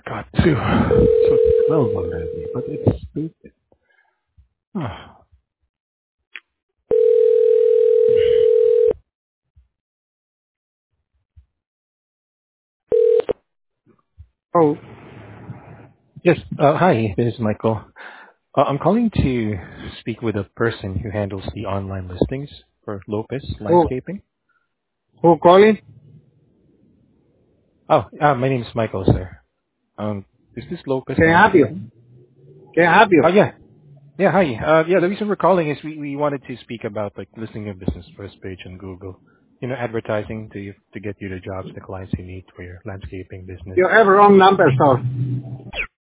got to. So it's 12 already, but it's stupid. Ah. Oh, Yes, hi, this is Michael. I'm calling to speak with a person who handles the online listings for Lopez who Landscaping. who calling? Oh, my name is Michael, sir. Is this Lopez Can I help you? Landscaping? Can I help you? Oh, yeah. Yeah, hi. Yeah, the reason we're calling is we wanted to speak about like listing your business first page on Google. You know, advertising to get you the jobs, the clients you need for your landscaping business. You have wrong number, sir.